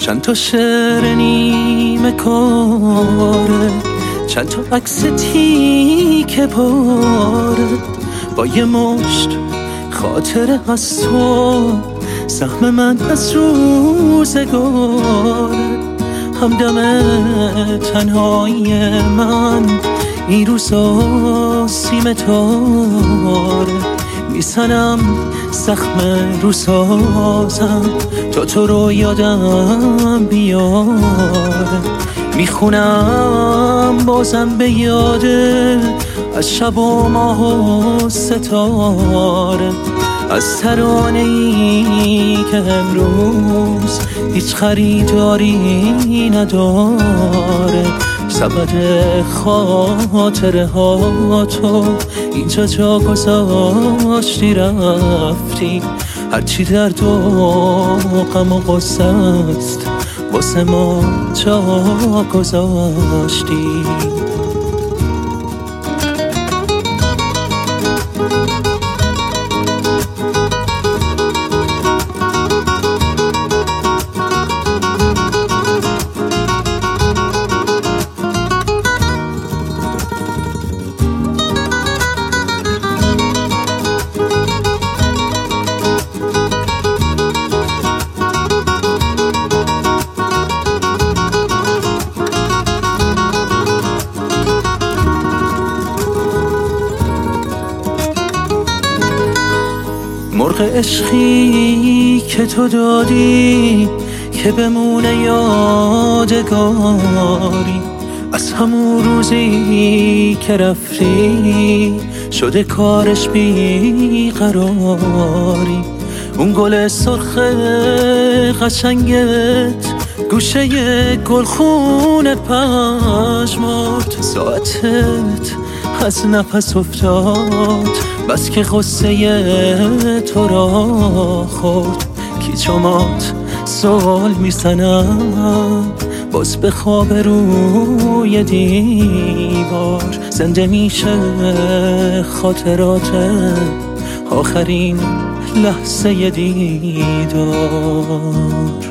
چند تا شعر نیمه کاره، چند تا عکس تیکه پاره، با یه مشت خاطره از تو، سهم من از روزگاره. همدم تنهایی من این روزا سیم تاره، میسنم زخم رو سازم تا تو رو یادم بیاره. میخونم بازم به یاده از شب و ماه و ستاره، از ترانه‌ای که امروز هیچ خریداری نداره. سبد خاطره ها تو اینجا جا گذاشتی رفتی، هرچی درد و غم و غصه است واسه ما جا گذاشتی. مرغ عشقی که تو دادی که بمونه یادگاری، از همون روزی که رفتی شده کارش بیقراری. اون گل سرخ قشنگت گوشه گلخون پژمرد، ساعتت از نفس افتاد بس که غصه تو را خورد. کیچومات سوال میزنم باز به خواب روی دیوار، زنده میشه خاطرات آخرین لحظه دیدار.